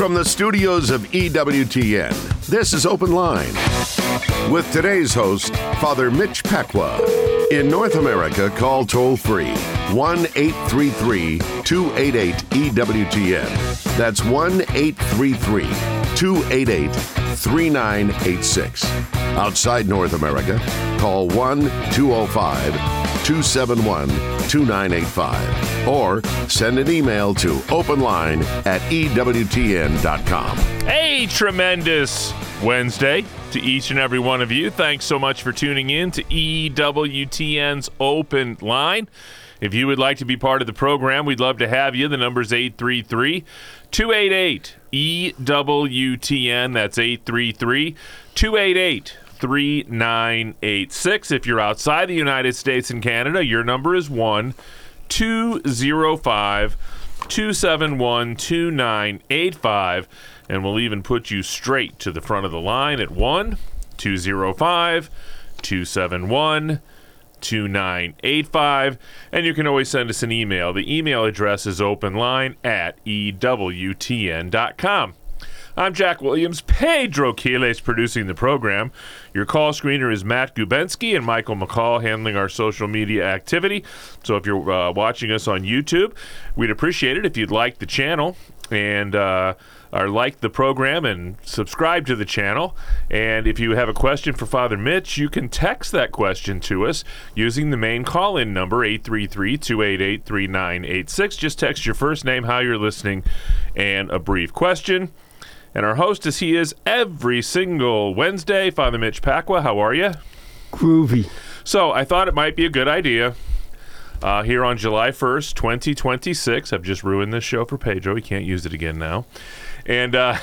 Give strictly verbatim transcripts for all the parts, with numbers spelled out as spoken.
From the studios of E W T N, this is Open Line with today's host, Father Mitch Pacwa. In North America, call toll-free one eight three three, two eight eight, E W T N. That's one eight three three, two eight eight, three nine eight six. Outside North America, call one two oh five, two seven one, two nine eight five or send an email to openline at E W T N dot com. Hey, tremendous Wednesday to each and every one of you. Thanks so much for tuning in to E W T N's Open Line. If you would like to be part of the program, we'd love to have you. The number's eight three three, two eight eight, E W T N. That's eight three three, two eight eight, three nine eight six. If you're outside the United States and Canada, your number is one two oh five, two seven one, two nine eight five. And we'll even put you straight to the front of the line at one two oh five, two seven one, two nine eight five. And you can always send us an email. The email address is openline at E W T N dot com. I'm Jack Williams. Pedro Quiles producing the program. Your call screener is Matt Gubensky and Michael McCall handling our social media activity. So if you're uh, watching us on YouTube, we'd appreciate it if you'd like the channel and uh, or like the program and subscribe to the channel. And if you have a question for Father Mitch, you can text that question to us using the main call-in number, eight three three, two eight eight, three nine eight six. Just text your first name, how you're listening, and a brief question. And our host, as he is every single Wednesday, Father Mitch Pacwa. How are you? Groovy. So I thought it might be a good idea uh, here on July first, twenty twenty-six. I've just ruined this show for Pedro. He can't use it again now. And uh,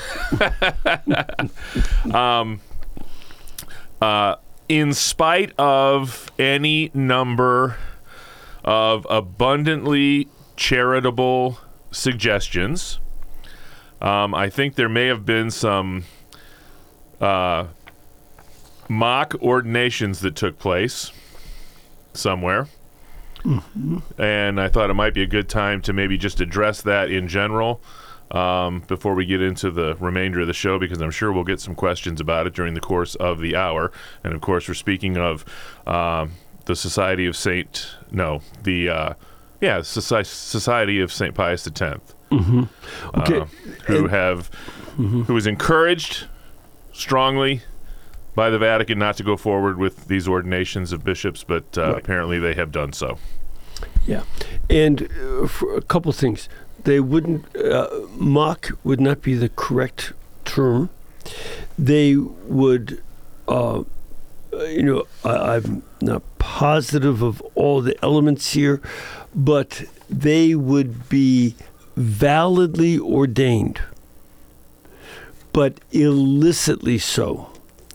um, uh, in spite of any number of abundantly charitable suggestions, Um, I think there may have been some uh, mock ordinations that took place somewhere. Mm-hmm. And I thought it might be a good time to maybe just address that in general um, before we get into the remainder of the show, because I'm sure we'll get some questions about it during the course of the hour. And, of course, we're speaking of uh, the Society of Saint, no, the, uh, yeah, Soci- Society of Saint Pius the tenth. Mm-hmm. Okay. Uh, who and, have mm-hmm. who was encouraged strongly by the Vatican not to go forward with these ordinations of bishops, but uh, right. apparently they have done so. Yeah, and uh, for a couple things, they wouldn't uh, mock would not be the correct term. They would, uh, you know, I, I'm not positive of all the elements here, but they would be validly ordained, but illicitly so.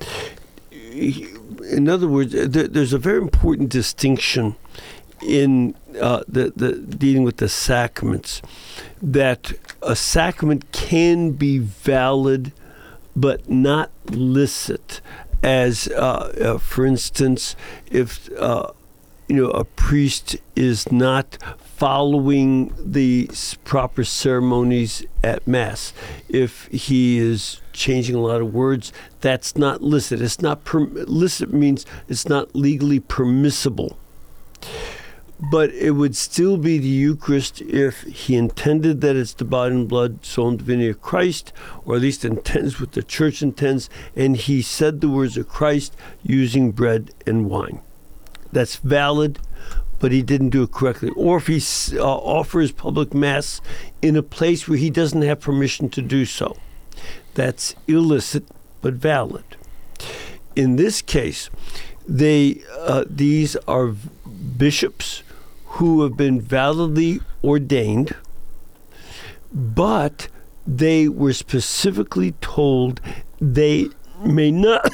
In other words, there, there's a very important distinction in uh, the, the dealing with the sacraments, that a sacrament can be valid but not licit. As, uh, uh, for instance, if uh, you know a priest is not following the proper ceremonies at Mass, if he is changing a lot of words, that's not licit. It's not per- licit means it's not legally permissible. But it would still be the Eucharist if he intended that it's the body and blood, soul and divinity of Christ, or at least intends what the Church intends, and he said the words of Christ using bread and wine. That's valid, but he didn't do it correctly. Or if he uh, offers public Mass in a place where he doesn't have permission to do so. That's illicit, but valid. In this case, they uh, these are bishops who have been validly ordained, but they were specifically told they may not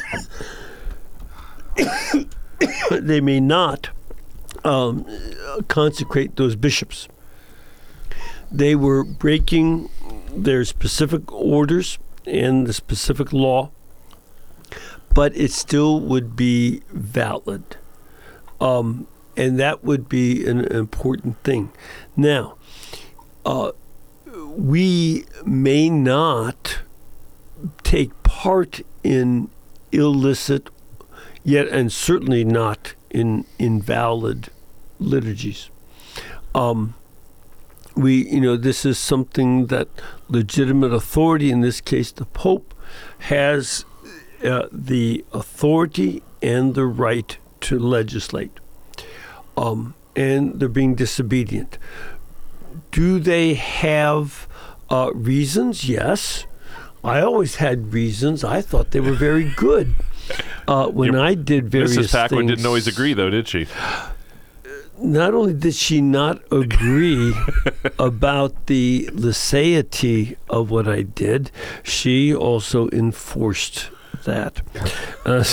they may not um, consecrate those bishops. They were breaking their specific orders and the specific law, but it still would be valid. Um, and that would be an important thing. Now, uh, we may not take part in illicit, yet and certainly not in invalid liturgies. Um, we, you know, this is something that legitimate authority, in this case the Pope, has uh, the authority and the right to legislate. Um, and they're being disobedient. Do they have uh, reasons? Yes. I always had reasons. I thought they were very good. Uh, when Your, I did various Missus Packwood things, didn't always agree, though, did she? Not only did she not agree about the laicity of what I did, she also enforced that. Uh,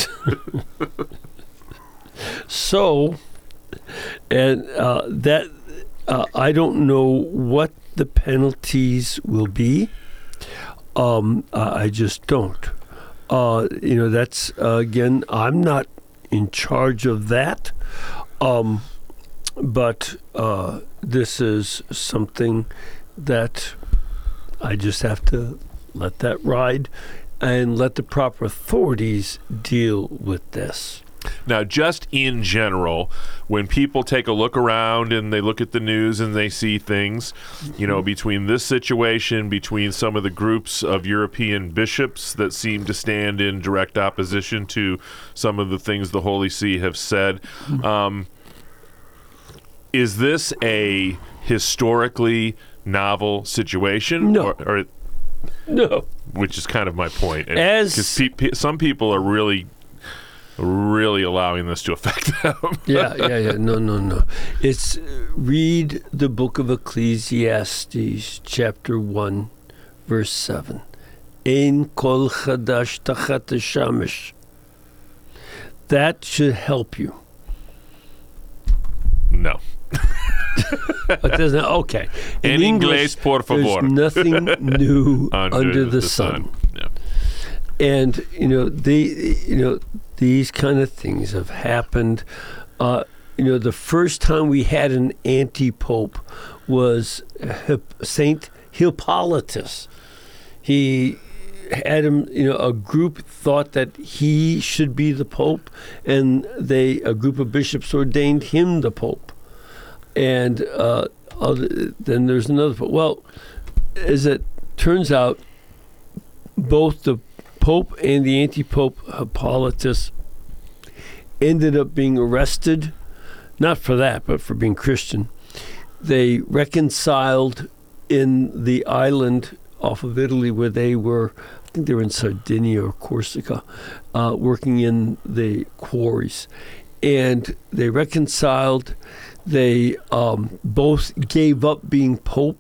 so, and uh, that uh, I don't know what the penalties will be. Um, uh, I just don't. Uh, you know, that's, uh, again, I'm not in charge of that. Um, but uh, this is something that I just have to let that ride and let the proper authorities deal with this. Now, just in general, when people take a look around and they look at the news and they see things, you know, between this situation, between some of the groups of European bishops that seem to stand in direct opposition to some of the things the Holy See have said, um, is this a historically novel situation? No. Or, or, No. which is kind of my point. As- Because pe- pe- some people are really... really allowing this to affect them. yeah, yeah, yeah. No, no, no. It's uh, read the book of Ecclesiastes, chapter one, verse seven. Ein kol chadash tachat hashamesh. That should help you. No. But there's no, okay. En inglés, por favor. There's nothing new under, under, the, the sun. sun. Yeah. And you know, they, you know, these kind of things have happened. Uh, you know, the first time we had an anti-pope was Hip- Saint Hippolytus. He had him, you know, a group thought that he should be the pope, and they, a group of bishops ordained him the pope. And uh, other, then there's another pope. Well, as it turns out, both the Pope and the anti-pope Hippolytus ended up being arrested, not for that, but for being Christian. They reconciled in the island off of Italy where they were, I think they were in Sardinia or Corsica, uh, working in the quarries. And they reconciled. They um, both gave up being pope,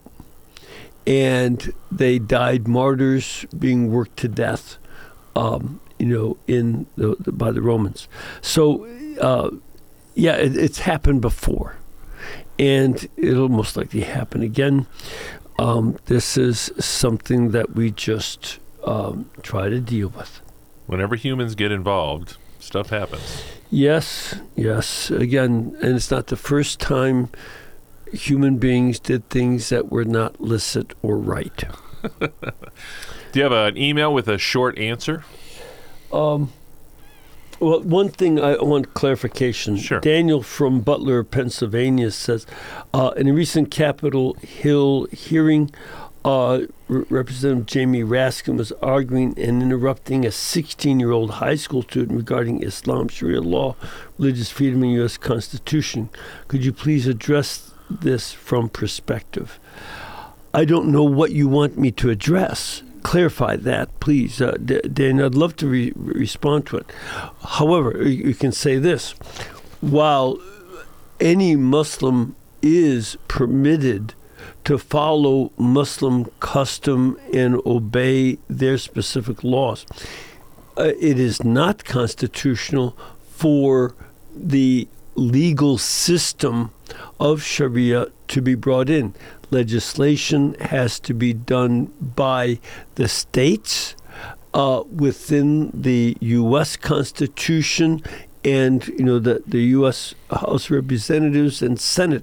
and they died martyrs, being worked to death. Um, you know, in the, the, by the Romans. So, uh, yeah, it, it's happened before, and it'll most likely happen again. Um, this is something that we just um, try to deal with. Whenever humans get involved, stuff happens. Yes, yes. Again, and it's not the first time human beings did things that were not licit or right. Do you have an email with a short answer? Um, well, one thing I want clarification. Sure. Daniel from Butler, Pennsylvania says, uh, in a recent Capitol Hill hearing, uh, R- Representative Jamie Raskin was arguing and interrupting a sixteen-year-old high school student regarding Islam, Sharia law, religious freedom, and U S Constitution. Could you please address this from perspective? I don't know what you want me to address. Clarify that, please. Uh, D- Dan, I'd love to re- respond to it. However, you can say this. While any Muslim is permitted to follow Muslim custom and obey their specific laws, uh, it is not constitutional for the legal system of Sharia to be brought in. Legislation has to be done by the states uh, within the U S Constitution, and you know the, the U S House of Representatives and Senate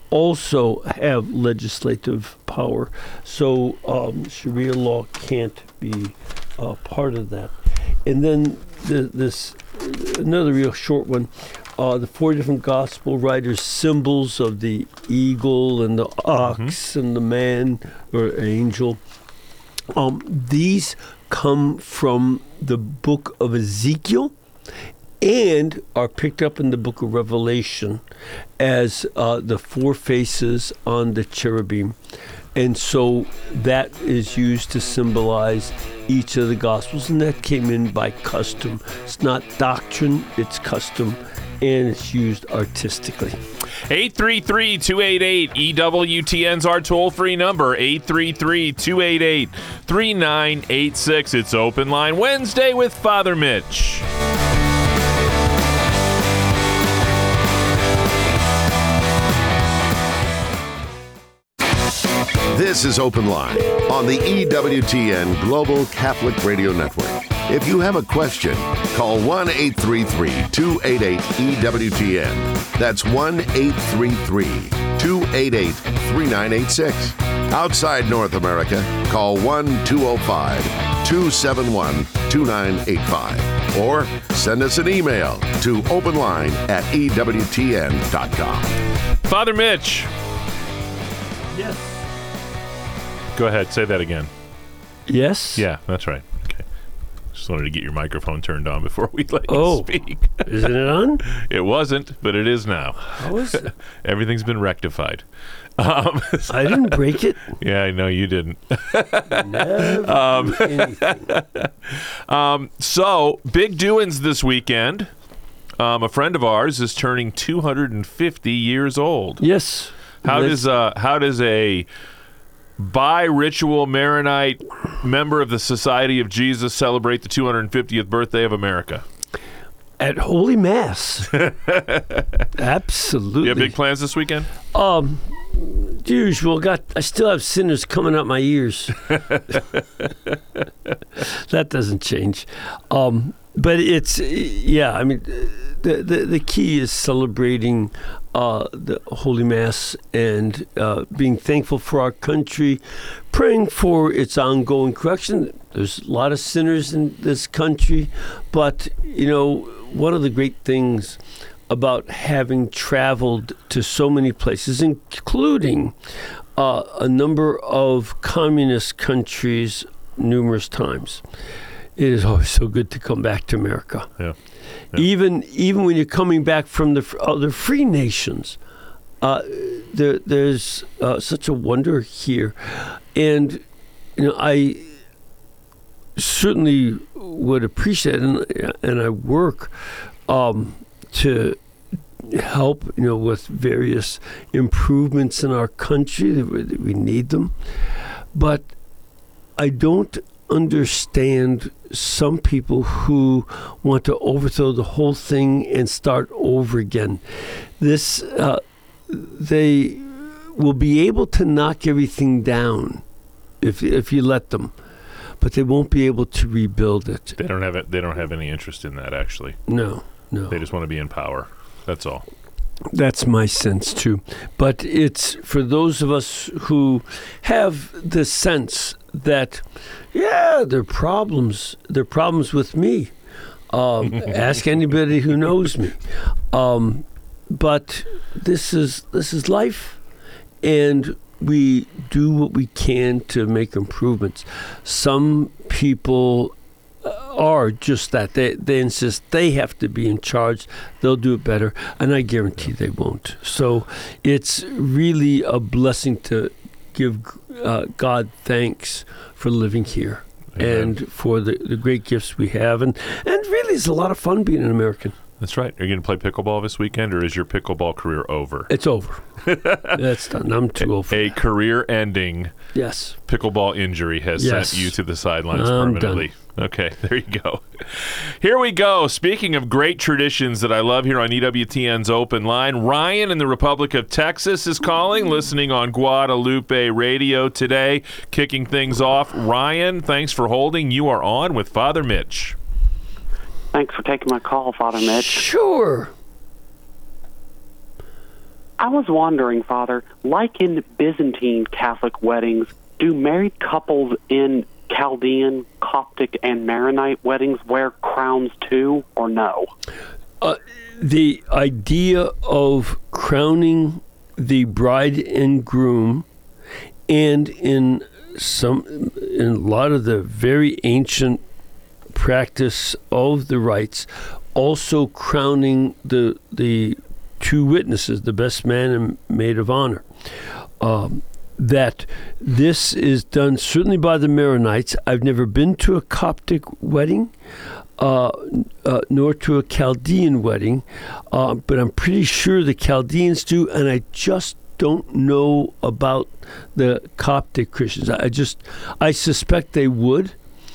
also have legislative power. So um, Sharia law can't be uh, part of that. And then the, this, another real short one, uh, the four different gospel writers' symbols of the eagle and the ox mm-hmm. and the man or angel. Um, these come from the book of Ezekiel and are picked up in the book of Revelation as uh, the four faces on the cherubim. And so that is used to symbolize each of the Gospels, and that came in by custom. It's not doctrine, it's custom, and it's used artistically. eight three three, two eight eight, E W T N's our toll-free number, eight three three, two eight eight, three nine eight six. It's Open Line Wednesday with Father Mitch. This is Open Line on the E W T N Global Catholic Radio Network. If you have a question, call one eight three three, two eight eight, E W T N. That's one eight three three, two eight eight, three nine eight six. Outside North America, call one two zero five, two seven one, two nine eight five. Or send us an email to openline at E W T N dot com. Father Mitch. Yes. Go ahead, say that again. Yes? Yeah, that's right. Okay. Just wanted to get your microphone turned on before we let oh, you speak. Isn't it on? It wasn't, but it is now. How is it? Everything's been rectified. Um, I didn't break it. Yeah, I know you didn't. Never um, do anything. um, so, big doings this weekend. Um, a friend of ours is turning two hundred fifty years old. Yes. How does uh, how does a bi-ritual Maronite member of the Society of Jesus celebrate the two hundred fiftieth birthday of America? At Holy Mass. Absolutely. You have big plans this weekend? Um, usual. Got. I still have sinners coming up my ears. That doesn't change. Um, but it's, yeah, I mean, the, the, the key is celebrating uh, the Holy Mass and uh, being thankful for our country, praying for its ongoing correction. There's a lot of sinners in this country, but, you know, one of the great things about having traveled to so many places, including uh, a number of communist countries numerous times, it is always so good to come back to America. Yeah. Yeah. Even even when you're coming back from the other free nations, uh, there there's uh, such a wonder here, and you know I certainly would appreciate, and and I work um, to help you know with various improvements in our country. That we need them, but I don't understand some people who want to overthrow the whole thing and start over again. This, uh, they will be able to knock everything down if if you let them, but they won't be able to rebuild it. They don't have it. They don't have any interest in that, actually. No, no. They just want to be in power. That's all. That's my sense too. But it's for those of us who have the sense that, yeah, there are problems. There are problems with me. Um, ask anybody who knows me. Um, but this is this is life, and we do what we can to make improvements. Some people are just that. They they insist they have to be in charge. They'll do it better, and I guarantee they won't. So it's really a blessing to give uh, God thanks for living here. Amen. And for the, the great gifts we have. And, and really, it's a lot of fun being an American. That's right. Are you going to play pickleball this weekend, or is your pickleball career over? It's over. That's done. I'm too old for A that. career-ending yes. pickleball injury has yes. sent you to the sidelines I'm permanently. Done. Okay, there you go. Here we go. Speaking of great traditions that I love here on E W T N's Open Line, Ryan in the Republic of Texas is calling, listening on Guadalupe Radio today, kicking things off. Ryan, thanks for holding. You are on with Father Mitch. Thanks for taking my call, Father Mitch. Sure. I was wondering, Father, like in Byzantine Catholic weddings, do married couples in Chaldean, Coptic, and Maronite weddings wear crowns too, or no? Uh, the idea of crowning the bride and groom, and in some, in a lot of the very ancient practice of the rites, also crowning the the two witnesses, the best man and maid of honor. Um, that this is done certainly by the Maronites. I've never been to a Coptic wedding, uh, uh, nor to a Chaldean wedding, uh, but I'm pretty sure the Chaldeans do, and I just don't know about the Coptic Christians. I just, I suspect they would,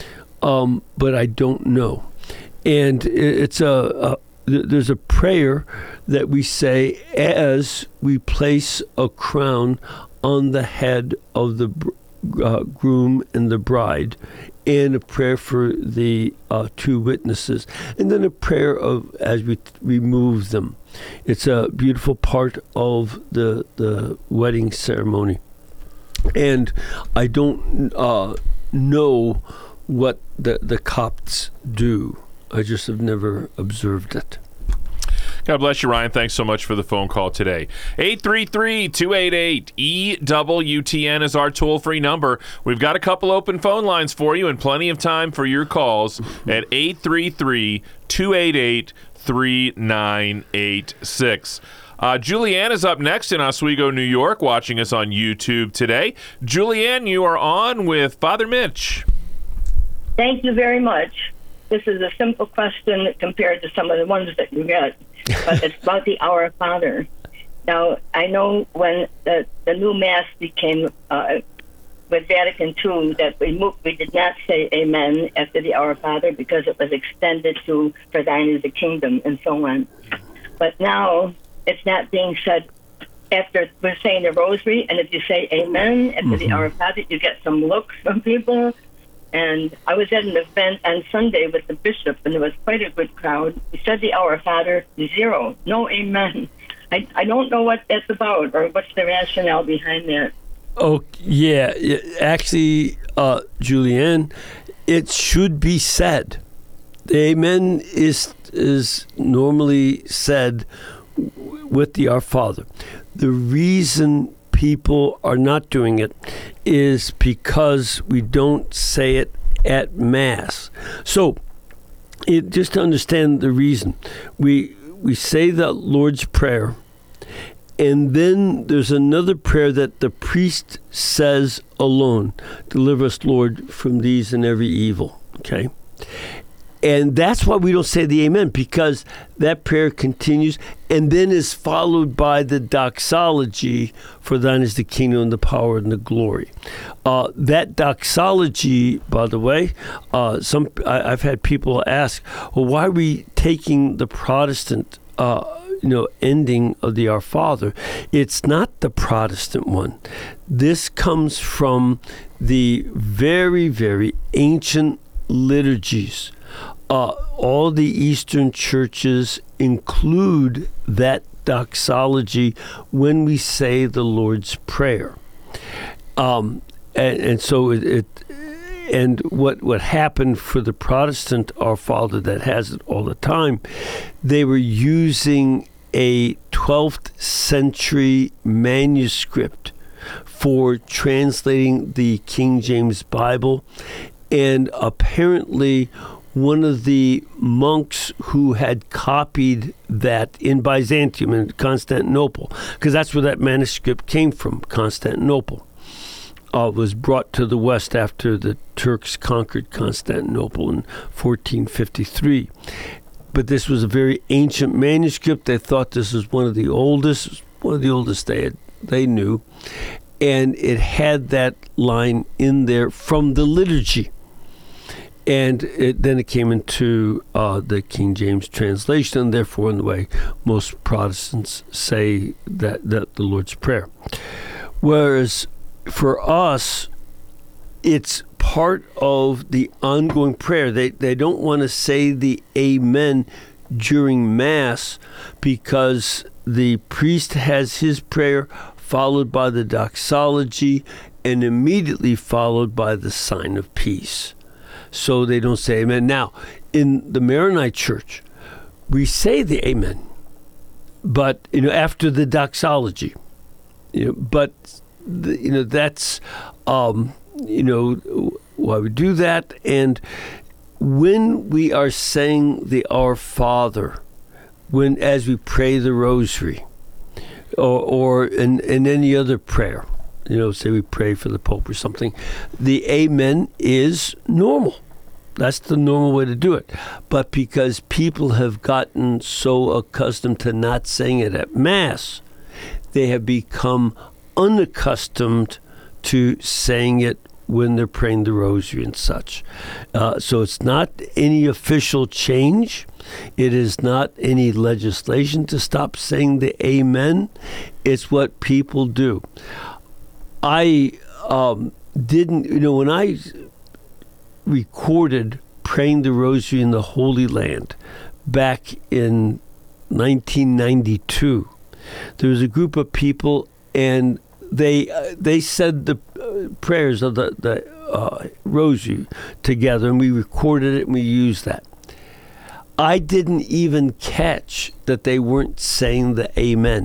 um, but I don't know. And it's a, a there's a prayer that we say as we place a crown on the head of the uh, groom and the bride, and a prayer for the uh, two witnesses, and then a prayer of as we t- remove them. It's a beautiful part of the the wedding ceremony, and I don't uh, know what the the Copts do. I just have never observed it. God bless you, Ryan. Thanks so much for the phone call today. eight three three, two eight eight, E W T N is our toll-free number. We've got a couple open phone lines for you and plenty of time for your calls at eight three three, two eight eight, three nine eight six. Uh, Julianne is up next in Oswego, New York, watching us on YouTube today. Julianne, you are on with Father Mitch. Thank you very much. This is a simple question compared to some of the ones that you get, but it's about the Our Father. Now, I know when the, the new Mass became uh, with Vatican two that we moved, we did not say Amen after the Our Father because it was extended to For Thine is the Kingdom and so on. But now it's not being said after we're saying the Rosary, and if you say Amen after mm-hmm. the Our Father, you get some looks from people. And I was at an event on Sunday with the bishop, and there was quite a good crowd. He said the Our Father, zero, no amen. I, I don't know what that's about or what's the rationale behind that. Oh, yeah. Actually, uh, Julianne, it should be said. The amen is, is normally said with the Our Father. The reason people are not doing it is because we don't say it at Mass. So, it, just to understand the reason, we we say the Lord's Prayer, and then there's another prayer that the priest says alone: "Deliver us, Lord, from these and every evil." Okay. And that's why we don't say the Amen, because that prayer continues and then is followed by the doxology, "For thine is the kingdom and the power and the glory." Uh, that doxology, by the way, uh, some I, I've had people ask, well, why are we taking the Protestant uh, you know, ending of the Our Father? It's not the Protestant one. This comes from the very, very ancient liturgies. Uh, all the Eastern churches include that doxology when we say the Lord's Prayer. Um, and, and so it, it and what what happened for the Protestant Our Father that has it all the time, they were using a twelfth century manuscript for translating the King James Bible, and apparently one of the monks who had copied that in Byzantium, in Constantinople, because that's where that manuscript came from, Constantinople, uh, was brought to the West after the Turks conquered Constantinople in fourteen fifty-three. But this was a very ancient manuscript. They thought this was one of the oldest, one of the oldest they had, they knew, and it had that line in there from the liturgy. And it, then it came into uh, the King James translation, and therefore in the way most Protestants say that, that the Lord's Prayer. Whereas for us, it's part of the ongoing prayer. They they don't want to say the Amen during Mass because the priest has his prayer followed by the doxology and immediately followed by the sign of peace. So they don't say amen. Now, in the Maronite Church, we say the amen, but, you know, after the doxology. You know, but, the, you know, that's, um, you know, why we do that. And when we are saying the Our Father, when as we pray the Rosary, or, or in, in any other prayer, you know, say we pray for the Pope or something, the amen is normal. That's the normal way to do it. But because people have gotten so accustomed to not saying it at Mass, they have become unaccustomed to saying it when they're praying the Rosary and such. Uh, so it's not any official change. It is not any legislation to stop saying the amen. It's what people do. I um, didn't, you know, when I recorded praying the Rosary in the Holy Land back in nineteen ninety-two, there was a group of people, and they uh, they said the uh, prayers of the, the uh, Rosary together, and we recorded it and we used that. I didn't even catch that they weren't saying the amen.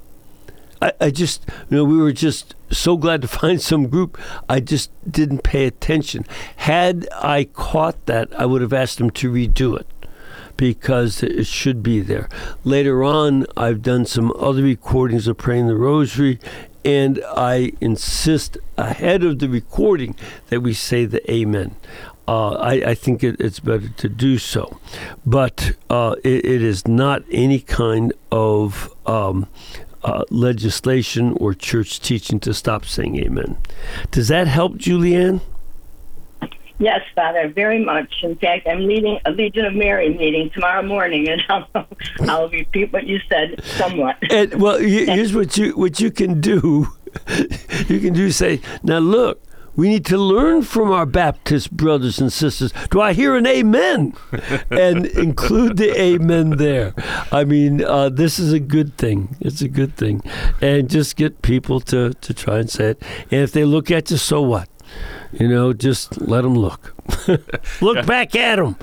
I, I just, you know, we were just so glad to find some group. I just didn't pay attention. Had I caught that, I would have asked them to redo it because it should be there. Later on, I've done some other recordings of praying the Rosary, and I insist ahead of the recording that we say the amen. Uh, I, I think it, it's better to do so. But uh, it, it is not any kind of um, uh, legislation or church teaching to stop saying amen. Does that help, Julianne? Yes, Father, very much. In fact, I'm leading a Legion of Mary meeting tomorrow morning, and I'll, I'll repeat what you said somewhat. And, well, here's what you what you can do. You can do say, now look, we need to learn from our Baptist brothers and sisters. Do I hear an amen? And include the amen there. I mean, uh, this is a good thing. It's a good thing. And just get people to, to try and say it. And if they look at you, so what? You know, just let them look. Look back at them.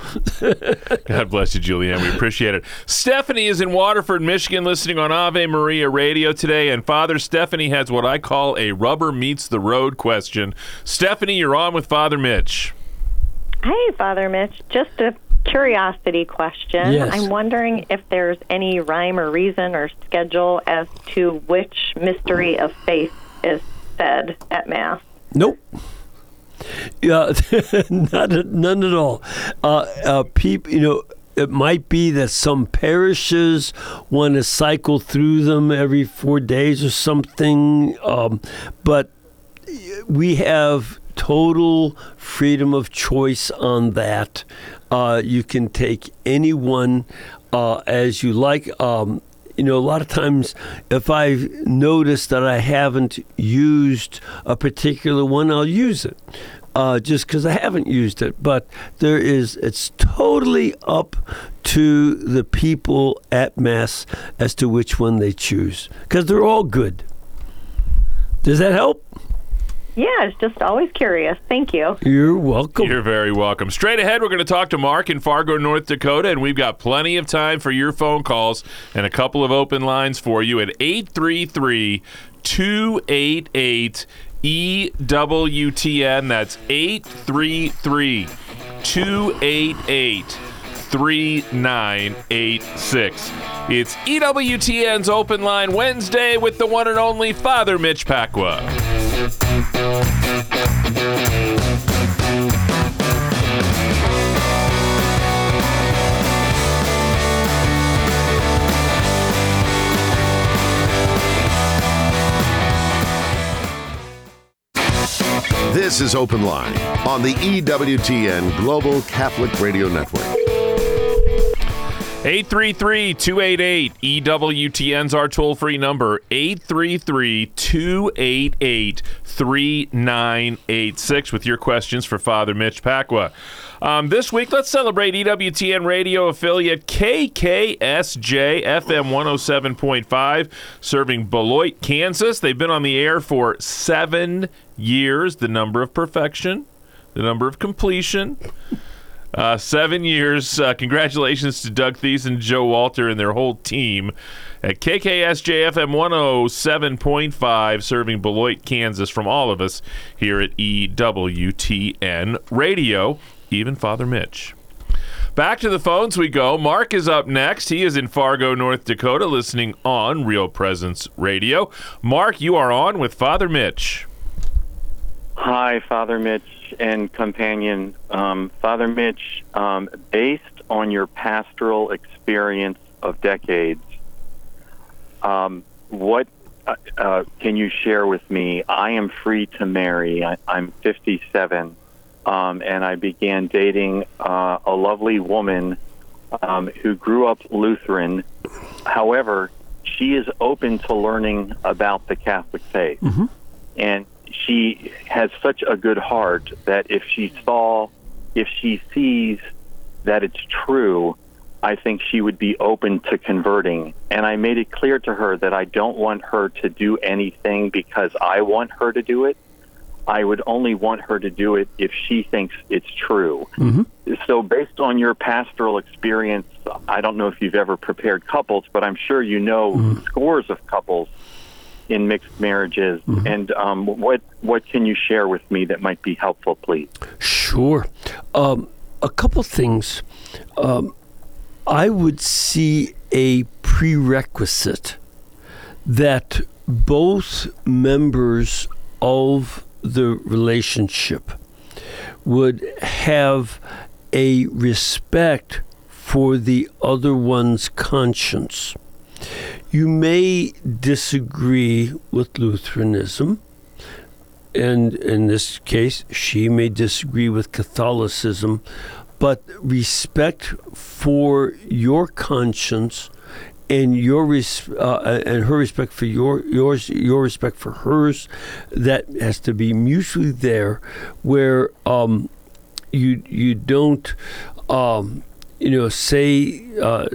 God bless you, Julianne. We appreciate it. Stephanie is in Waterford, Michigan, listening on Ave Maria Radio today. And Father, Stephanie has what I call a rubber meets the road question. Stephanie, you're on with Father Mitch. Hi, Father Mitch. Just a curiosity question. Yes. I'm wondering if there's any rhyme or reason or schedule as to which mystery of faith is said at Mass. Nope. Yeah, not none at all. Uh, uh, people, you know, it might be that some parishes want to cycle through them every four days or something, um, but we have total freedom of choice on that. Uh, you can take any one uh, as you like. Um, You know, a lot of times if I've noticed that I haven't used a particular one, I'll use it uh, just because I haven't used it. But there is, it's totally up to the people at Mass as to which one they choose because they're all good. Does that help? Yeah, it's just always curious. Thank you. You're welcome. You're very welcome. Straight ahead, we're going to talk to Mark in Fargo, North Dakota, and we've got plenty of time for your phone calls and a couple of open lines for you at eight three three, two eight eight, E W T N. That's eight three three, two eight eight, three nine eight six. It's E W T N's Open Line Wednesday with the one and only Father Mitch Pacwa. This is Open Line on the E W T N Global Catholic Radio Network. eight three three, two eight eight, E W T N's our toll-free number, eight three three, two eight eight, three nine eight six with your questions for Father Mitch Pacwa. Um, this week, let's celebrate E W T N radio affiliate K K S J F M one oh seven point five, serving Beloit, Kansas. They've been on the air for seven years, the number of perfection, the number of completion. Uh, seven years. Uh, congratulations to Doug Thies and Joe Walter and their whole team at K K S J F M one oh seven point five, serving Beloit, Kansas, from all of us here at E W T N Radio, even Father Mitch. Back to the phones we go. Mark is up next. He is in Fargo, North Dakota, listening on Real Presence Radio. Mark, you are on with Father Mitch. Hi, Father Mitch and companion. Um, Father Mitch, um, based on your pastoral experience of decades, um, what uh, uh, can you share with me? I am free to marry. I, I'm fifty-seven, um, and I began dating uh, a lovely woman um, who grew up Lutheran. However, she is open to learning about the Catholic faith. Mm-hmm. And she has such a good heart that if she saw, if she sees that it's true, I think she would be open to converting. And I made it clear to her that I don't want her to do anything because I want her to do it. I would only want her to do it if she thinks it's true. Mm-hmm. So based on your pastoral experience, I don't know if you've ever prepared couples, but I'm sure you know mm-hmm. scores of couples in mixed marriages, mm-hmm. and um, what what can you share with me that might be helpful, please? Sure. Um, a couple things. Um, I would see a prerequisite that both members of the relationship would have a respect for the other one's conscience. You may disagree with Lutheranism, and in this case, she may disagree with Catholicism, but respect for your conscience and your res- uh, and her respect for your yours, your respect for hers, that has to be mutually there, where um, you you don't um, you know say uh,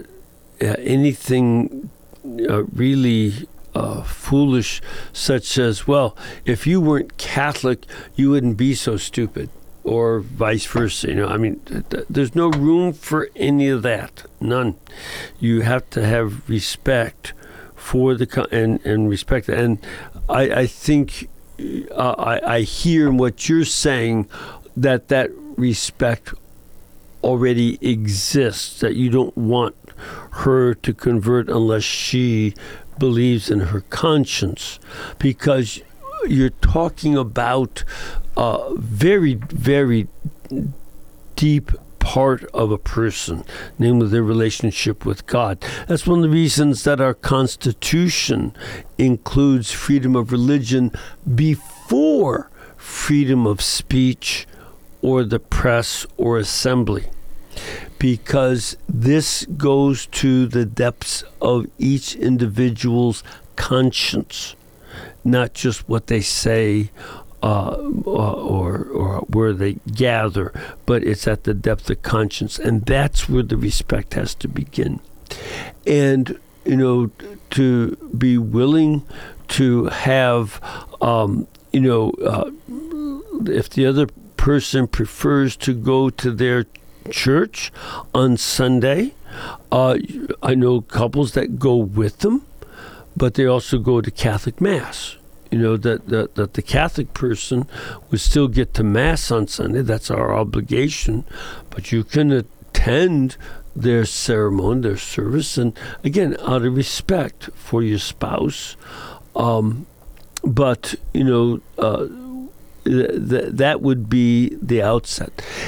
anything Uh, really uh, foolish, such as, well, if you weren't Catholic, you wouldn't be so stupid, or vice versa. You know, I mean, th- th- there's no room for any of that. None. You have to have respect for the co- and and respect. And I, I think uh, I, I hear in what you're saying that that respect already exists. That you don't want her to convert unless she believes in her conscience, because you're talking about a very, very deep part of a person, namely their relationship with God. That's one of the reasons that our Constitution includes freedom of religion before freedom of speech or the press or assembly, because this goes to the depths of each individual's conscience, not just what they say uh, or, or where they gather, but it's at the depth of conscience, and that's where the respect has to begin. And, you know, to be willing to have, um, you know, uh, if the other person prefers to go to their church on Sunday. Uh, I know couples that go with them, but they also go to Catholic Mass. You know, that, that, that the Catholic person would still get to Mass on Sunday. That's our obligation. But you can attend their ceremony, their service, and again, out of respect for your spouse. Um, but, you know, uh, th- th- that would be the outset.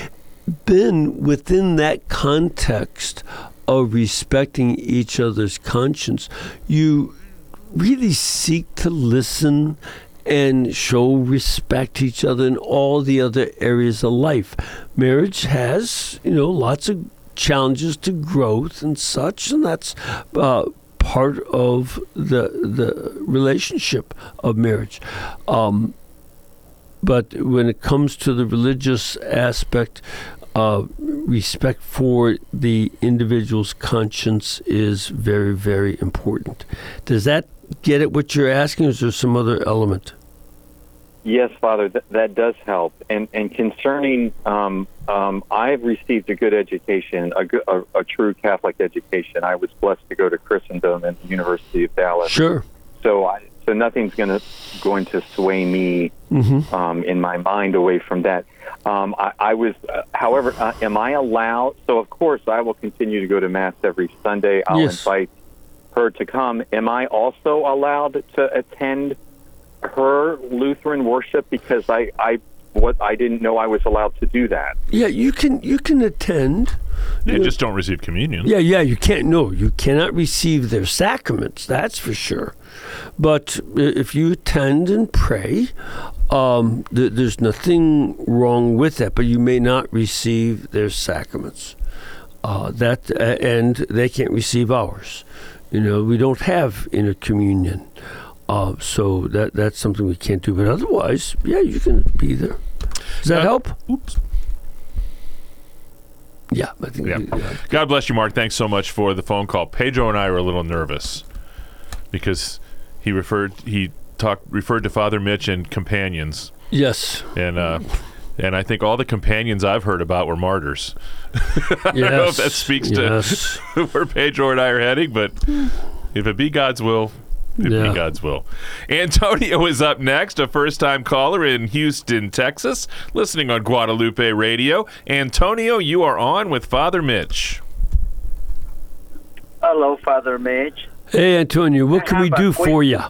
Then, within that context of respecting each other's conscience, you really seek to listen and show respect to each other in all the other areas of life. Marriage has, you know, lots of challenges to growth and such, and that's uh, part of the the relationship of marriage. Um, but when it comes to the religious aspect, uh, respect for the individual's conscience is very, very important. Does that get at what you're asking, or is there some other element? Yes, Father, th- that does help. And and concerning, um, um, I've received a good education, a, good, a, a true Catholic education. I was blessed to go to Christendom at the University of Dallas. Sure. So I, so nothing's going to going to sway me mm-hmm. um, in my mind away from that. Um, I, I was, uh, however, uh, am I allowed? So of course I will continue to go to Mass every Sunday. I'll yes. invite her to come. Am I also allowed to attend her Lutheran worship, because I, I what I didn't know I was allowed to do that? Yeah, you can you can attend. You you just don't receive communion. Yeah, yeah, you can't. No, you cannot receive their sacraments. That's for sure. But if you attend and pray, um, th- there's nothing wrong with that. But you may not receive their sacraments. Uh, that uh, and they can't receive ours. You know, we don't have intercommunion. Uh, so that that's something we can't do. But otherwise, yeah, you can be there. Does that uh, help? Oops. Yeah, I think. Yeah. We, yeah. God bless you, Mark. Thanks so much for the phone call. Pedro and I were a little nervous because he referred he talked referred to Father Mitch and companions. Yes. And uh, and I think all the companions I've heard about were martyrs. I yes. don't know if that speaks yes. to where Pedro and I are heading, but if it be God's will. It'd yeah. be God's will. Antonio is up next, a first-time caller in Houston, Texas, listening on Guadalupe Radio. Antonio, you are on with Father Mitch. Hello, Father Mitch. Hey, Antonio, what I can we do quick, for you?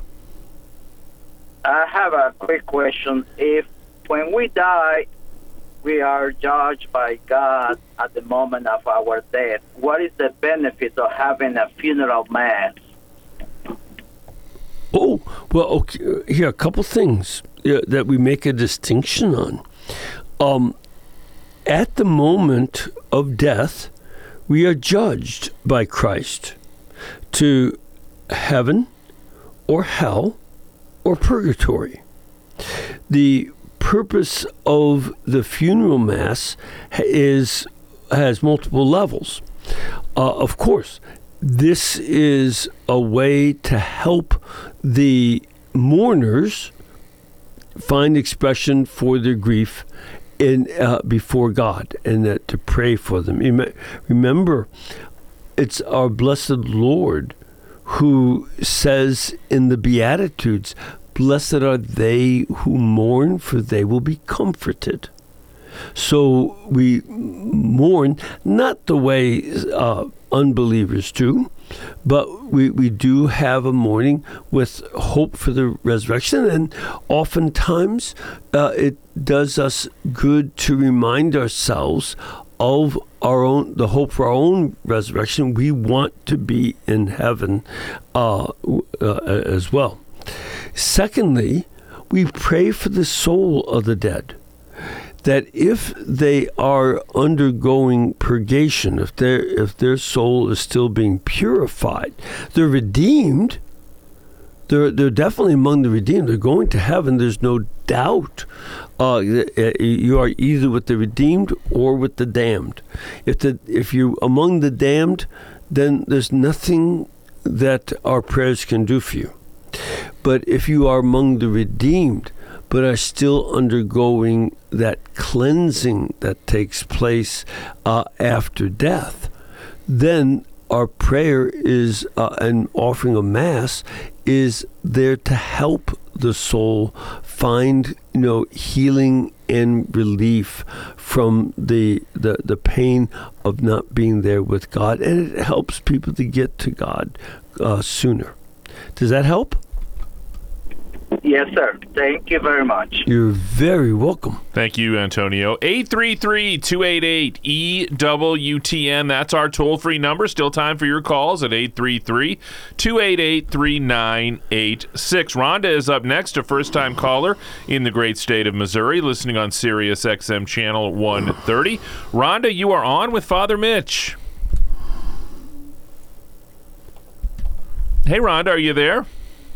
I have a quick question. If when we die, we are judged by God at the moment of our death, what is the benefit of having a funeral mass? Oh, well, okay. Here, a couple things uh, that we make a distinction on. Um, at the moment of death, we are judged by Christ to heaven or hell or purgatory. The purpose of the funeral mass is has multiple levels. Uh, of course, this is a way to help the mourners find expression for their grief in uh, before God, and that to pray for them. Remember, it's our blessed Lord who says in the Beatitudes, "Blessed are they who mourn, for they will be comforted." So we mourn not the way uh, unbelievers do, but we, we do have a mourning with hope for the resurrection. And oftentimes uh, it does us good to remind ourselves of our own, the hope for our own resurrection. We want to be in heaven uh, uh, as well. Secondly, we pray for the soul of the dead, that if they are undergoing purgation, if their if their soul is still being purified, they're redeemed. They're they're definitely among the redeemed. They're going to heaven. There's no doubt. Uh, you are either with the redeemed or with the damned. If the if you're among the damned, then there's nothing that our prayers can do for you. But if you are among the redeemed, but are still undergoing that cleansing that takes place uh, after death, then our prayer is, uh, an offering of Mass, is there to help the soul find, you know, healing and relief from the, the, the pain of not being there with God. And it helps people to get to God uh, sooner. Does that help? Yes, sir. Thank you very much. You're very welcome. Thank you, Antonio. eight three three, two eight eight, E W T N. That's our toll-free number. Still time for your calls at eight three three, two eight eight, three nine eight six. Rhonda is up next, a first-time caller in the great state of Missouri, listening on Sirius X M channel one thirty. Rhonda, you are on with Father Mitch. Hey, Rhonda, are you there?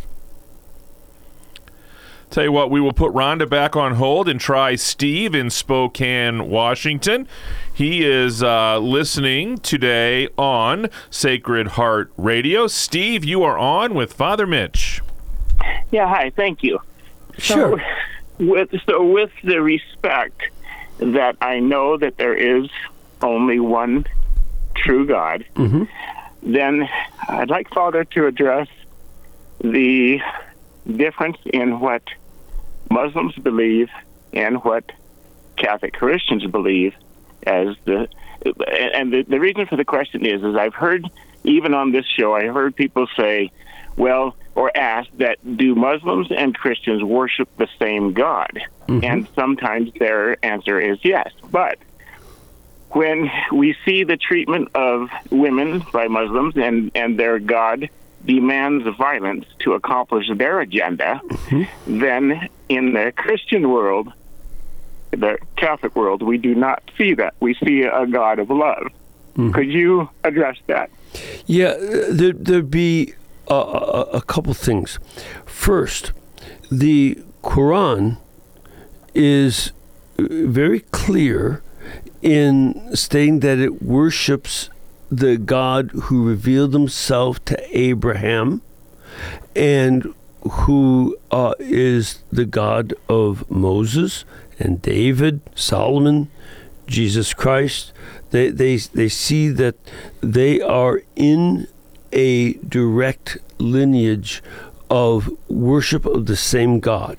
Tell you what, we will put Rhonda back on hold and try Steve in Spokane, Washington. He is uh, listening today on Sacred Heart Radio. Steve, you are on with Father Mitch. Yeah, hi, thank you. Sure. So with, so with the respect that I know that there is only one true God, Mm-hmm. then I'd like Father to address the difference in what Muslims believe and what Catholic Christians believe as the and the, the reason for the question is is I've heard even on this show I heard people say, well, or ask that do Muslims and Christians worship the same God? Mm-hmm. And sometimes their answer is yes. But when we see the treatment of women by Muslims and, and their God demands violence to accomplish their agenda, mm-hmm. then in the Christian world, the Catholic world, we do not see that. We see a God of love. Mm-hmm. Could you address that? Yeah, there, there'd be a, a, a couple things. First, the Quran is very clear in stating that it worships the God who revealed himself to Abraham and who uh, is the God of Moses and David, Solomon, Jesus Christ. They, they, they see that they are in a direct lineage of worship of the same God.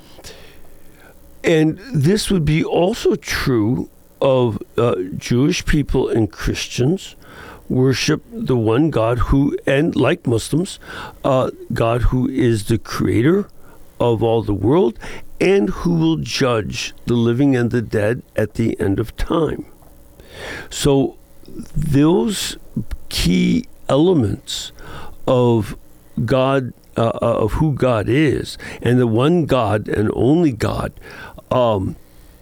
And this would be also true of uh, Jewish people and Christians worship the one God who, and like Muslims, uh, God who is the creator of all the world and who will judge the living and the dead at the end of time. So those key elements of God, uh, of who God is, and the one God and only God, um,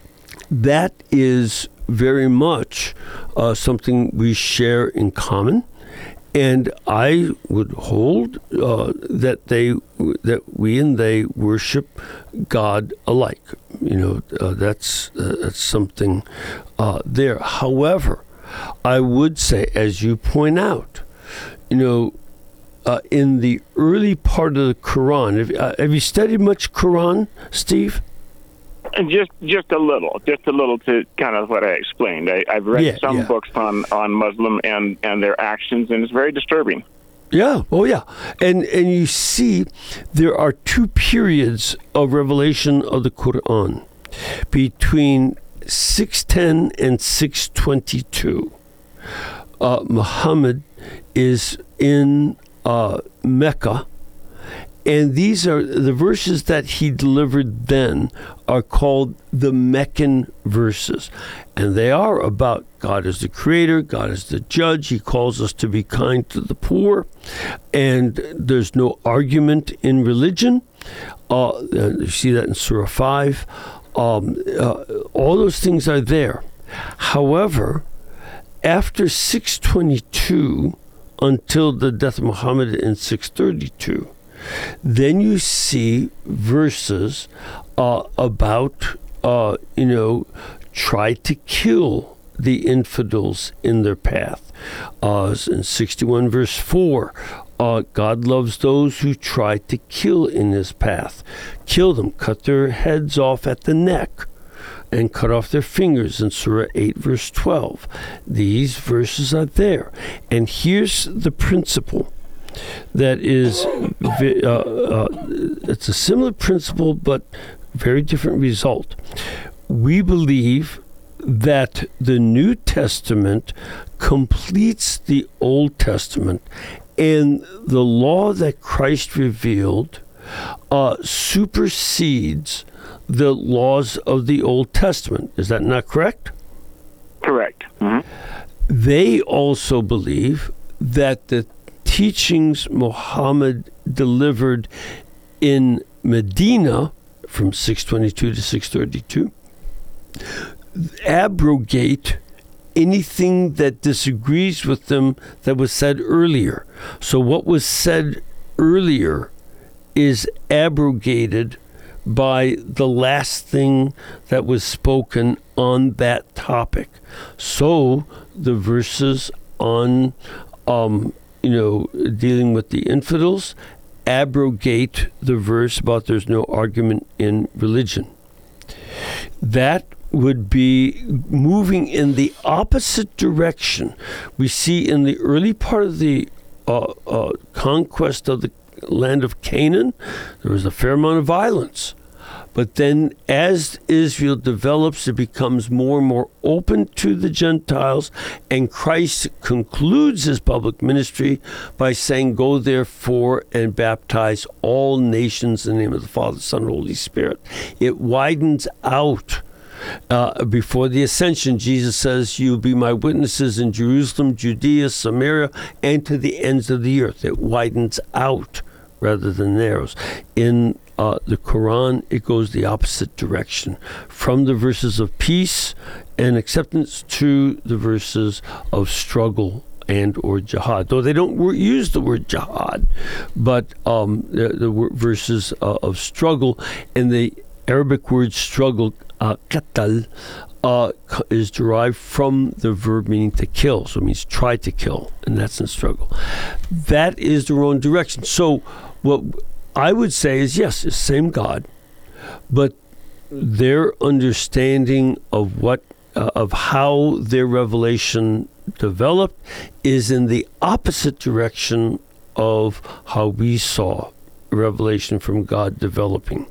that is very much uh, something we share in common, and I would hold uh, that they that we and they worship God alike. You know, uh, that's uh, that's something uh, there. However, I would say, as you point out, you know, uh, in the early part of the Quran, have, uh, have you studied much Quran, Steve? And just just a little, just a little to kind of what I explained. I, I've read yeah, some yeah. books on, on Muslim and, and their actions, and it's very disturbing. Yeah, oh yeah. And and you see, there are two periods of revelation of the Quran, between six ten and six twenty-two. Uh, Muhammad is in uh, Mecca, and these are the verses that he delivered then are called the Meccan verses. And they are about God as the creator, God as the judge. He calls us to be kind to the poor. And there's no argument in religion. Uh, you see that in Surah five. Um, uh, all those things are there. However, after six twenty-two, until the death of Muhammad in six thirty-two, then you see verses uh, about, uh, you know, try to kill the infidels in their path. Uh, in sixty-one verse four, uh, God loves those who try to kill in his path. Kill them, cut their heads off at the neck, and cut off their fingers in Surah eight verse twelve. These verses are there. And here's the principle. That is, uh, uh, it's a similar principle, but very different result. We believe that the New Testament completes the Old Testament, and the law that Christ revealed uh, supersedes the laws of the Old Testament. Is that not correct? Correct. Mm-hmm. They also believe that the teachings Muhammad delivered in Medina from six twenty-two to six thirty-two abrogate anything that disagrees with them that was said earlier. So what was said earlier is abrogated by the last thing that was spoken on that topic. So the verses on, um, you know, dealing with the infidels abrogate the verse about there's no argument in religion. That would be moving in the opposite direction. We see in the early part of the uh, uh, conquest of the land of Canaan, there was a fair amount of violence. But then as Israel develops, it becomes more and more open to the Gentiles, and Christ concludes his public ministry by saying, go therefore and baptize all nations in the name of the Father, Son, and Holy Spirit. It widens out. Uh, before the ascension, Jesus says, you'll be my witnesses in Jerusalem, Judea, Samaria, and to the ends of the earth. It widens out rather than narrows. In uh, the Quran, it goes the opposite direction, from the verses of peace and acceptance to the verses of struggle and or jihad. Though they don't wor- use the word jihad, but um, the, the wor- verses uh, of struggle, and the Arabic word struggle, uh, qatal, uh, is derived from the verb meaning to kill. So it means try to kill, and that's in struggle. That is the wrong direction. So what I would say is, yes, it's the same God, but their understanding of what, uh, of how their revelation developed is in the opposite direction of how we saw revelation from God developing.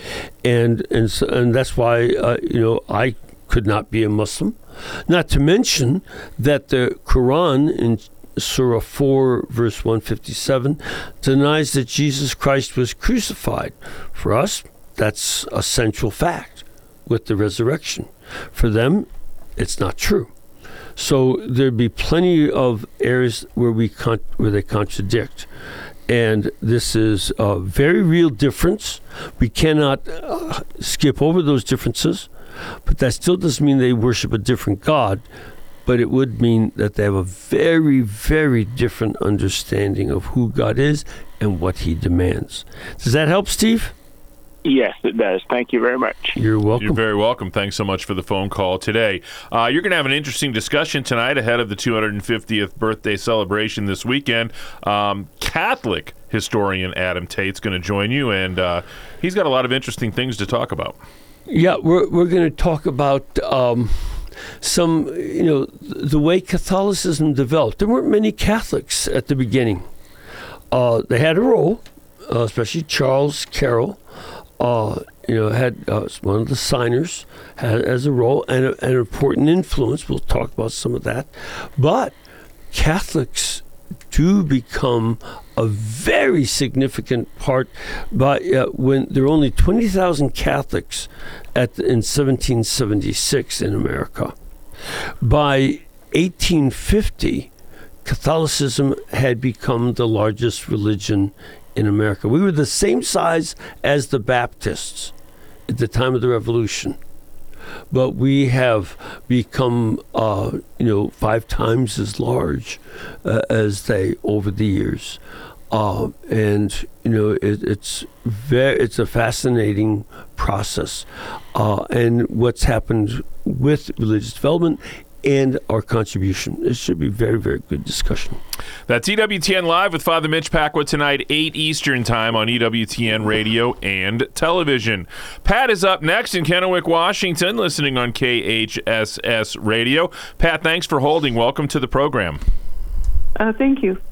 And and so, and that's why uh, you know I could not be a Muslim. Not to mention that the Quran in Surah four, verse one fifty-seven, denies that Jesus Christ was crucified. For us, that's a central fact with the resurrection. For them, it's not true. So there'd be plenty of areas where we con- where they contradict. And this is a very real difference. We cannot uh, skip over those differences, but that still doesn't mean they worship a different God, but it would mean that they have a very, very different understanding of who God is and what he demands. Does that help, Steve? Yes, it does. Thank you very much. You're welcome. You're very welcome. Thanks so much for the phone call today. Uh, you're going to have an interesting discussion tonight ahead of the two hundred fiftieth birthday celebration this weekend. Um, Catholic historian Adam Tate's going to join you, and uh, he's got a lot of interesting things to talk about. Yeah, we're we're going to talk about um, some, you know, the way Catholicism developed. There weren't many Catholics at the beginning. Uh, they had a role, uh, especially Charles Carroll. Uh, you know, had uh, one of the signers had as a role and a, an important influence. We'll talk about some of that. But Catholics do become a very significant part. But uh, when there were only twenty thousand Catholics at the, in seventeen seventy-six in America, by eighteen fifty, Catholicism had become the largest religion in America. We were the same size as the Baptists at the time of the Revolution, but we have become, uh, you know, five times as large uh, as they over the years. Uh, and you know, it, it's very, it's a fascinating process, uh, and what's happened with religious development and our contribution. It should be a very, very good discussion. That's E W T N Live with Father Mitch Pacwa tonight, eight Eastern Time on E W T N Radio and Television. Pat is up next in Kennewick, Washington, listening on K H S S Radio. Pat, thanks for holding. Welcome to the program. Uh, thank you.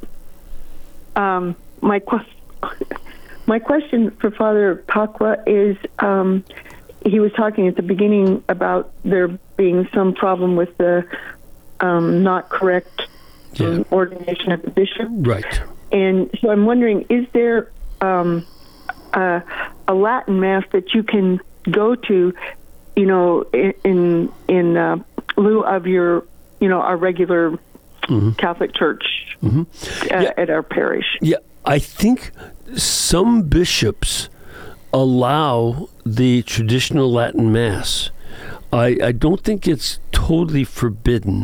Um, my, qu- my question for Father Pacwa is, um, he was talking at the beginning about there being some problem with the um, not correct Yeah. um, ordination of the bishop. Right. And so I'm wondering, is there um, uh, a Latin mass that you can go to, you know, in in, in uh, lieu of your, you know, our regular mm-hmm. Catholic Church mm-hmm. uh, yeah. at our parish? Yeah, I think some bishops allow the traditional Latin Mass. I, I don't think it's totally forbidden,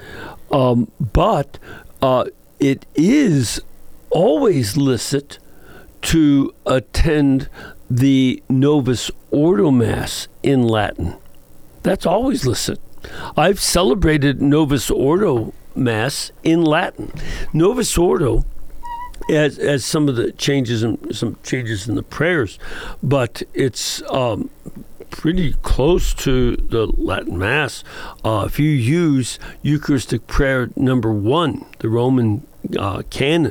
um, but uh, it is always licit to attend the Novus Ordo Mass in Latin. That's always licit. I've celebrated Novus Ordo Mass in Latin. Novus Ordo, as as some of the changes in some changes in the prayers, but it's um, pretty close to the Latin Mass. Uh, if you use Eucharistic prayer number one, the Roman uh, canon,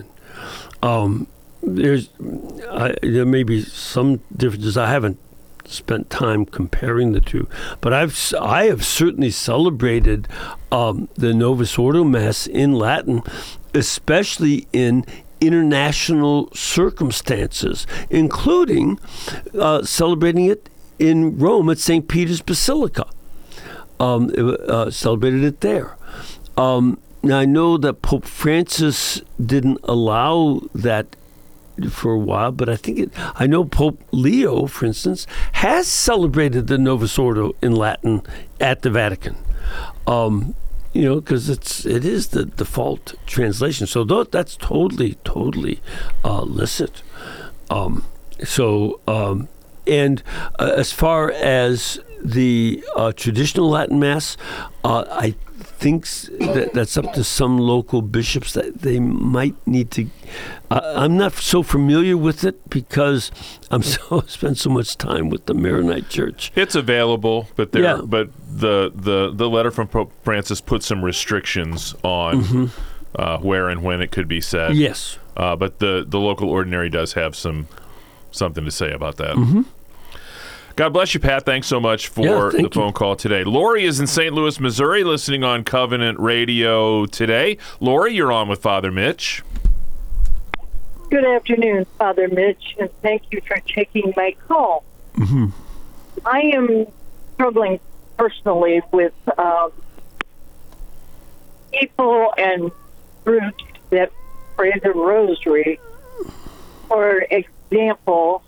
um, there's I, there may be some differences. I haven't spent time comparing the two, but I've I have certainly celebrated um, the Novus Ordo Mass in Latin, especially in international circumstances, including uh, celebrating it in Rome at Saint Peter's Basilica. Um, uh, celebrated it there. Um, now I know that Pope Francis didn't allow that for a while, but I think it, I know Pope Leo, for instance, has celebrated the Novus Ordo in Latin at the Vatican. Um, you know, because it's it is the default translation. So th- that's totally, totally uh, licit. Um, so, um, and uh, as far as the uh, traditional Latin Mass, uh, I think that that's up to some local bishops that they might need to. Uh, I'm not so familiar with it because I'm so spent so much time with the Maronite Church. It's available, but there, yeah. but the, the the letter from Pope Francis put some restrictions on mm-hmm. uh, where and when it could be said. Yes, uh, but the the local ordinary does have some something to say about that. Mm-hmm. God bless you, Pat. Thanks so much for yeah, the phone you. call today. Lori is in Saint Louis, Missouri, listening on Covenant Radio today. Lori, you're on with Father Mitch. Good afternoon, Father Mitch, and thank you for taking my call. Mm-hmm. I am struggling personally with um, people and groups that pray the rosary. For example,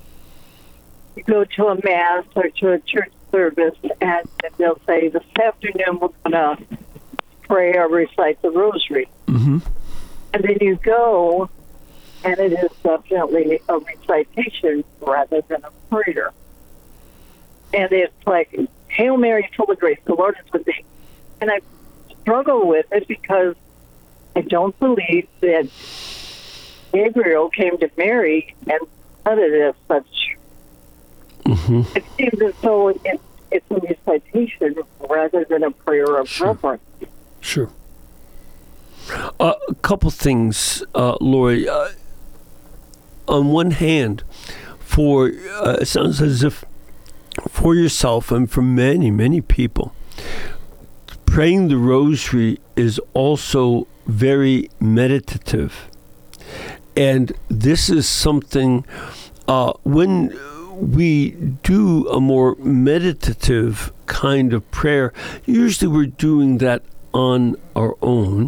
you go to a mass or to a church service, and they'll say, this afternoon we're going to pray or recite the rosary. Mm-hmm. And then you go, and it is definitely a recitation rather than a prayer. And it's like, Hail Mary, full of grace, the Lord is with thee. And I struggle with it because I don't believe that Gabriel came to Mary and said it as such. Mm-hmm. It seems as though it, it's a recitation rather than a prayer of sure. reverence. Sure. Uh, a couple things, uh, Lori. Uh, on one hand, for uh, it sounds as if for yourself and for many, many people, praying the rosary is also very meditative. And this is something, uh, when we do a more meditative kind of prayer, usually we're doing that on our own,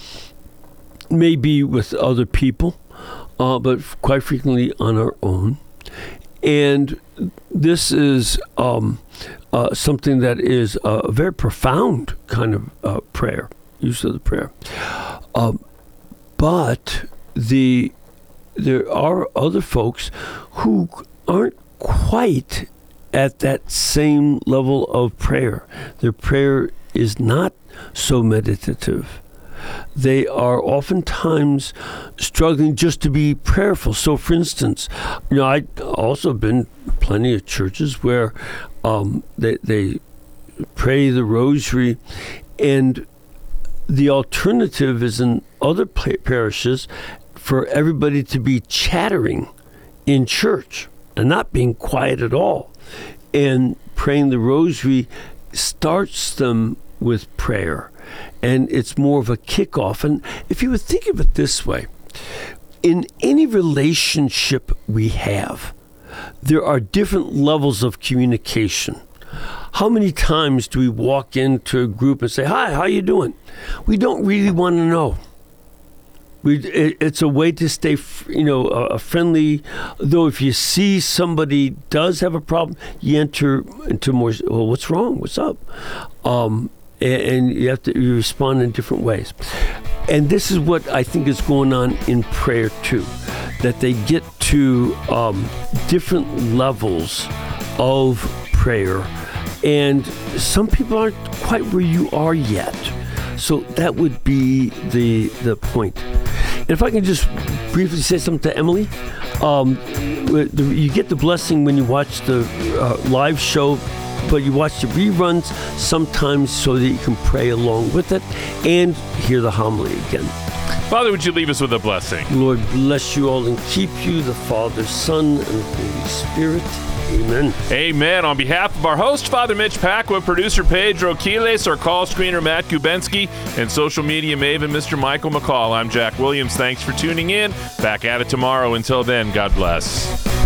maybe with other people, uh, but quite frequently on our own. And this is um, uh, something that is a very profound kind of uh, prayer, use of the prayer. Uh, but the there are other folks who aren't quite at that same level of prayer. Their prayer is not so meditative. They are oftentimes struggling just to be prayerful. So, for instance, you know, I've also been plenty of churches where um, they, they pray the rosary, and the alternative is in other parishes for everybody to be chattering in church and not being quiet at all. And praying the rosary starts them with prayer, and it's more of a kickoff. And if you would think of it this way, in any relationship we have, there are different levels of communication. How many times do we walk into a group and say, "Hi, how you doing?" We don't really want to know. We, it, it's a way to stay, you know, uh, friendly. Though if you see somebody does have a problem, you enter into more, well, what's wrong? What's up? Um, and, and you have to you respond in different ways. And this is what I think is going on in prayer too, that they get to um, different levels of prayer. And some people aren't quite where you are yet. So that would be the the point. And if I can just briefly say something to Emily, um, you get the blessing when you watch the uh, live show, but you watch the reruns sometimes so that you can pray along with it and hear the homily again. Father, would you leave us with a blessing? Lord bless you all and keep you, the Father, Son, and Holy Spirit. Amen. Amen. On behalf of our host, Father Mitch Pacwa, producer Pedro Quiles, our call screener Matt Kubensky, and social media maven Mister Michael McCall, I'm Jack Williams. Thanks for tuning in. Back at it tomorrow. Until then, God bless.